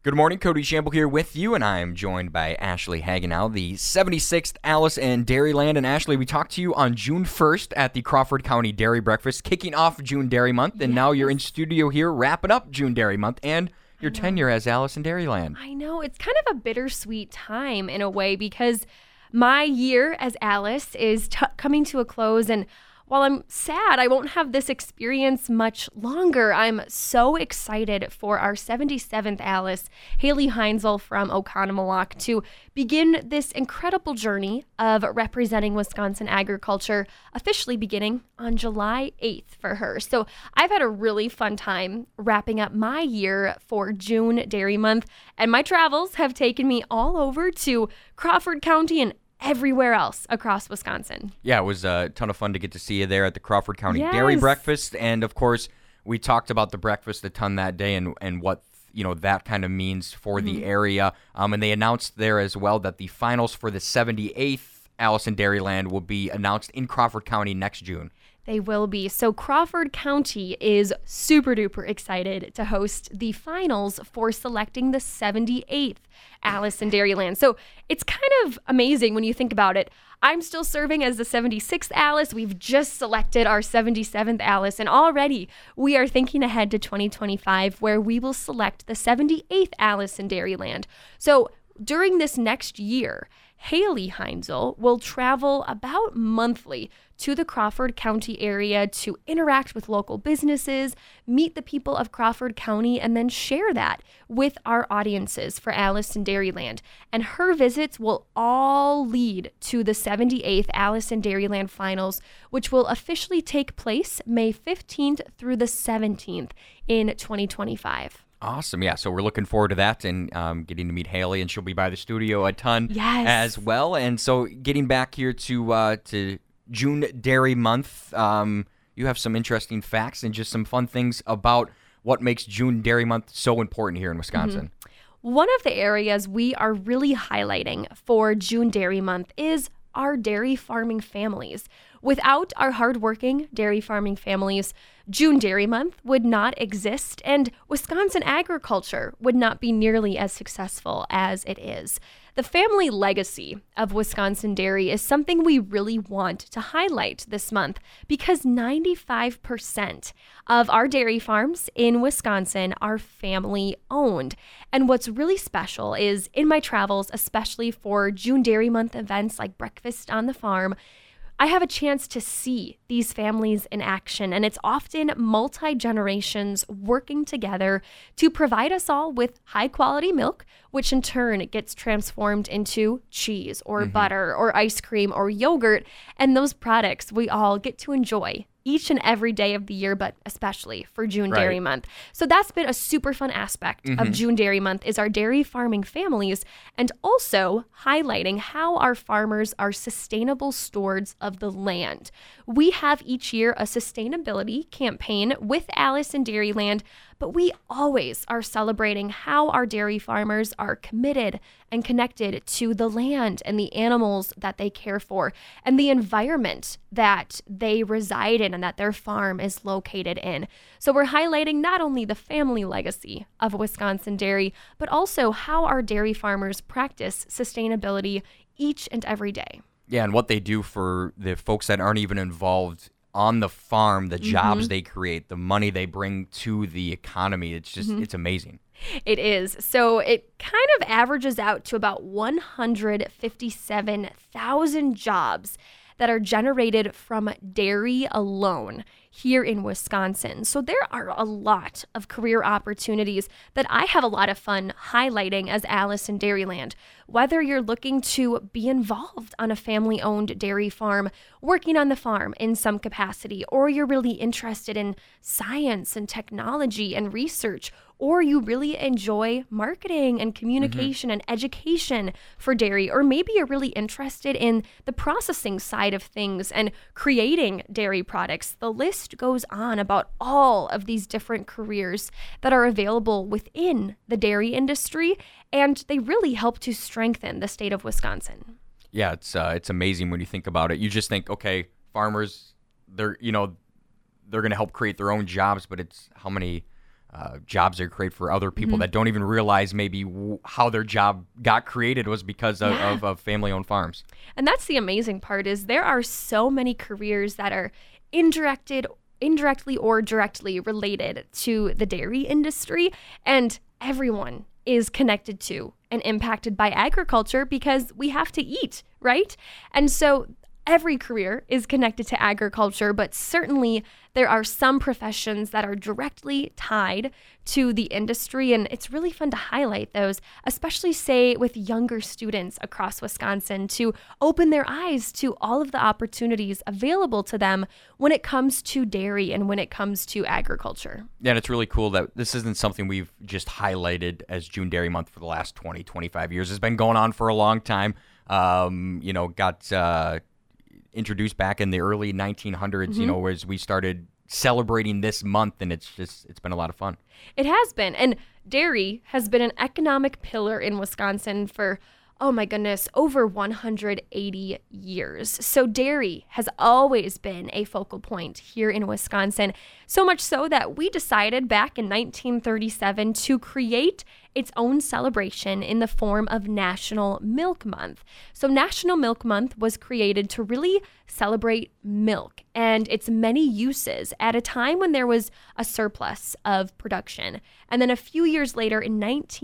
Good morning, Cody Shamble here with you, and I am joined by Ashley Hagenow, the 76th Alice and Dairyland. And Ashley, we talked to you on June 1st at the Crawford County Dairy Breakfast, kicking off June Dairy Month, and now you're in studio here wrapping up June Dairy Month and your tenure as Alice and Dairyland. I know, it's kind of a bittersweet time in a way because my year as Alice is coming to a close, and while I'm sad I won't have this experience much longer, I'm so excited for our 77th Alice, Haley Heinzel from Oconomowoc, to begin this incredible journey of representing Wisconsin agriculture, officially beginning on July 8th for her. So I've had a really fun time wrapping up my year for June Dairy Month, and my travels have taken me all over to Crawford County and everywhere else across Wisconsin. Yeah, it was a ton of fun to get to see you there at the Crawford County Dairy Breakfast. And of course, we talked about the breakfast a ton that day and what that kind of means for the area. And they announced there as well that the finals for the 78th Alice and Dairyland will be announced in Crawford County next June. They will be. So Crawford County is super duper excited to host the finals for selecting the 78th Alice and Dairyland. So it's kind of amazing when you think about it. I'm still serving as the 76th Alice. We've just selected our 77th Alice, and already we are thinking ahead to 2025 where we will select the 78th Alice and Dairyland. So during this next year, Haley Heinzel will travel about monthly to the Crawford County area to interact with local businesses, meet the people of Crawford County, and then share that with our audiences for Alice and Dairyland. And her visits will all lead to the 78th Alice and Dairyland Finals, which will officially take place May 15th through the 17th in 2025. Awesome. Yeah, so we're looking forward to that and getting to meet Haley, and she'll be by the studio a ton as well. And so getting back here to June Dairy Month, you have some interesting facts and just some fun things about what makes June Dairy Month so important here in Wisconsin. One of the areas we are really highlighting for June Dairy Month is our dairy farming families. Without our hardworking dairy farming families, June Dairy Month would not exist, and Wisconsin agriculture would not be nearly as successful as it is. The family legacy of Wisconsin dairy is something we really want to highlight this month because 95% of our dairy farms in Wisconsin are family owned. And what's really special is in my travels, especially for June Dairy Month events like Breakfast on the Farm, I have a chance to see these families in action, and it's often multi-generations working together to provide us all with high-quality milk, which in turn gets transformed into cheese or butter or ice cream or yogurt, and those products we all get to enjoy each and every day of the year, but especially for June Dairy Month. So that's been a super fun aspect of June Dairy Month is our dairy farming families, and also highlighting how our farmers are sustainable stewards of the land. We have each year a sustainability campaign with Alice and Dairyland, but we always are celebrating how our dairy farmers are committed and connected to the land and the animals that they care for and the environment that they reside in and that their farm is located in. So we're highlighting not only the family legacy of Wisconsin dairy, but also how our dairy farmers practice sustainability each and every day. Yeah, and what they do for the folks that aren't even involved on the farm, the jobs they create, the money they bring to the economy. It's just, it's amazing. It is. So it kind of averages out to about 157,000 jobs that are generated from dairy alone here in Wisconsin. So there are a lot of career opportunities that I have a lot of fun highlighting as Alice in Dairyland. Whether you're looking to be involved on a family-owned dairy farm, working on the farm in some capacity, or you're really interested in science and technology and research, or you really enjoy marketing and communication and education for dairy, or maybe you're really interested in the processing side of things and creating dairy products. The list goes on about all of these different careers that are available within the dairy industry, and they really help to strengthen the state of Wisconsin. Yeah, it's amazing when you think about it. You just think, okay, farmers, they're going to help create their own jobs, but it's how many jobs they create for other people that don't even realize maybe how their job got created was because of family-owned farms. And that's the amazing part is there are so many careers that are indirectly or directly related to the dairy industry, and everyone is connected to and impacted by agriculture because we have to eat, right? And so every career is connected to agriculture, but certainly there are some professions that are directly tied to the industry, and it's really fun to highlight those, especially, say, with younger students across Wisconsin, to open their eyes to all of the opportunities available to them when it comes to dairy and when it comes to agriculture. Yeah, and it's really cool that this isn't something we've just highlighted as June Dairy Month for the last 20, 25 years. It's been going on for a long time. Got introduced back in the early 1900s, as we started celebrating this month, and it's been a lot of fun. It has been, and dairy has been an economic pillar in Wisconsin for, oh my goodness, over 180 years. So dairy has always been a focal point here in Wisconsin, so much so that we decided back in 1937 to create its own celebration in the form of National Milk Month. So National Milk Month was created to really celebrate milk and its many uses at a time when there was a surplus of production. And then a few years later, in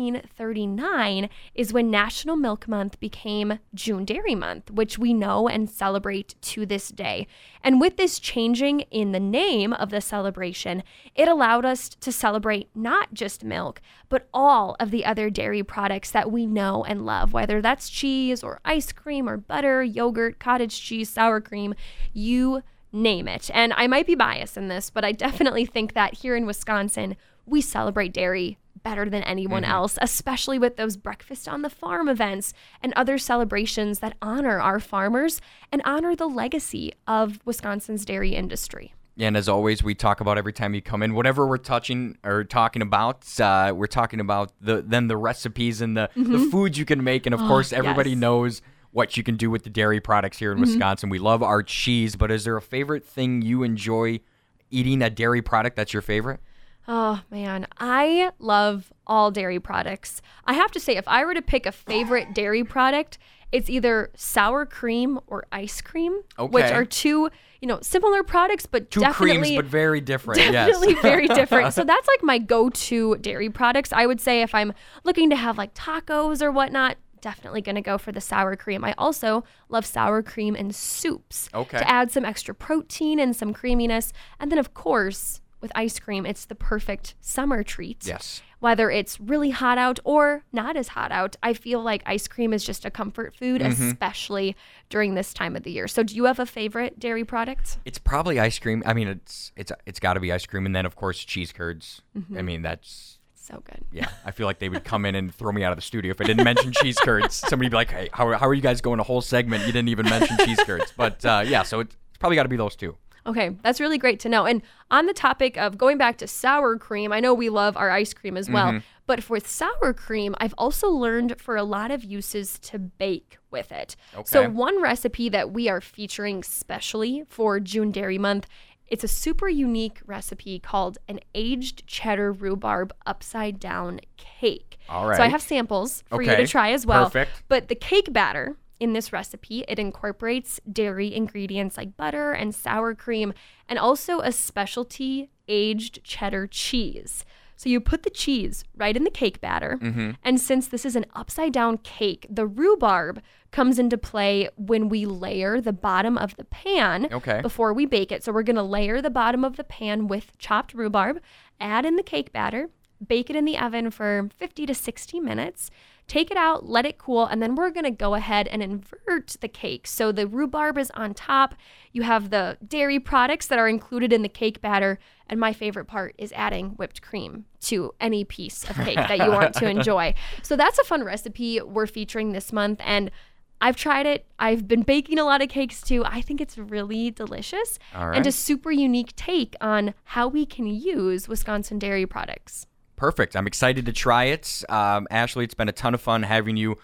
1939, is when National Milk Month became June Dairy Month, which we know and celebrate to this day. And with this changing in the name of the celebration, it allowed us to celebrate not just milk, but all of the other dairy products that we know and love, whether that's cheese or ice cream or butter, yogurt, cottage cheese, sour cream, you name it. And I might be biased in this, but I definitely think that here in Wisconsin, we celebrate dairy better than anyone else, especially with those breakfast on the farm events and other celebrations that honor our farmers and honor the legacy of Wisconsin's dairy industry. And as always, we talk about every time you come in, whatever we're talking about, we're talking about the recipes and the foods you can make. And of course, everybody knows what you can do with the dairy products here in Wisconsin. We love our cheese, but is there a favorite thing you enjoy eating, a dairy product that's your favorite? Oh, man, I love all dairy products. I have to say, if I were to pick a favorite dairy product, it's either sour cream or ice cream, which are two, similar products, but two creams, but very different. Definitely very different. So that's like my go-to dairy products. I would say if I'm looking to have like tacos or whatnot, definitely going to go for the sour cream. I also love sour cream in soups to add some extra protein and some creaminess. And then, of course, with ice cream, it's the perfect summer treat. Yes. Whether it's really hot out or not as hot out, I feel like ice cream is just a comfort food, especially during this time of the year. So do you have a favorite dairy product? It's probably ice cream. I mean, it's got to be ice cream. And then, of course, cheese curds. I mean, that's so good. Yeah. I feel like they would come in and throw me out of the studio if I didn't mention cheese curds. Somebody would be like, hey, how are you guys going a whole segment? You didn't even mention cheese curds. But so it's probably got to be those two. Okay, that's really great to know. And on the topic of going back to sour cream, I know we love our ice cream as well, but with sour cream, I've also learned for a lot of uses to bake with it. Okay. So one recipe that we are featuring specially for June Dairy Month, it's a super unique recipe called an aged cheddar rhubarb upside down cake. All right. So I have samples for you to try as well. Perfect. But the cake batter in this recipe, it incorporates dairy ingredients like butter and sour cream and also a specialty aged cheddar cheese. So you put the cheese right in the cake batter. And since this is an upside down cake, the rhubarb comes into play when we layer the bottom of the pan before we bake it. So we're going to layer the bottom of the pan with chopped rhubarb, add in the cake batter, bake it in the oven for 50 to 60 minutes. Take it out, let it cool, and then we're going to go ahead and invert the cake. So the rhubarb is on top. You have the dairy products that are included in the cake batter, and my favorite part is adding whipped cream to any piece of cake that you want to enjoy. So that's a fun recipe we're featuring this month, and I've tried it. I've been baking a lot of cakes too. I think it's really delicious and a super unique take on how we can use Wisconsin dairy products. Perfect. I'm excited to try it. Ashley, it's been a ton of fun having you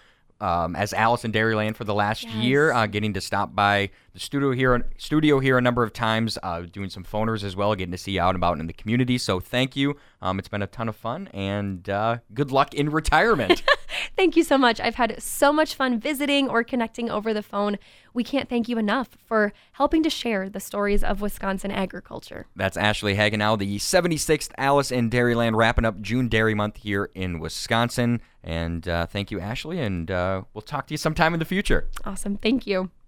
as Alice in Dairyland for the last year, getting to stop by the studio here a number of times, doing some phoners as well, getting to see you out and about in the community. So thank you. It's been a ton of fun, and good luck in retirement. Thank you so much. I've had so much fun visiting or connecting over the phone. We can't thank you enough for helping to share the stories of Wisconsin agriculture. That's Ashley Hagenow, the 76th Alice in Dairyland, wrapping up June Dairy Month here in Wisconsin. And thank you, Ashley, and we'll talk to you sometime in the future. Awesome. Thank you.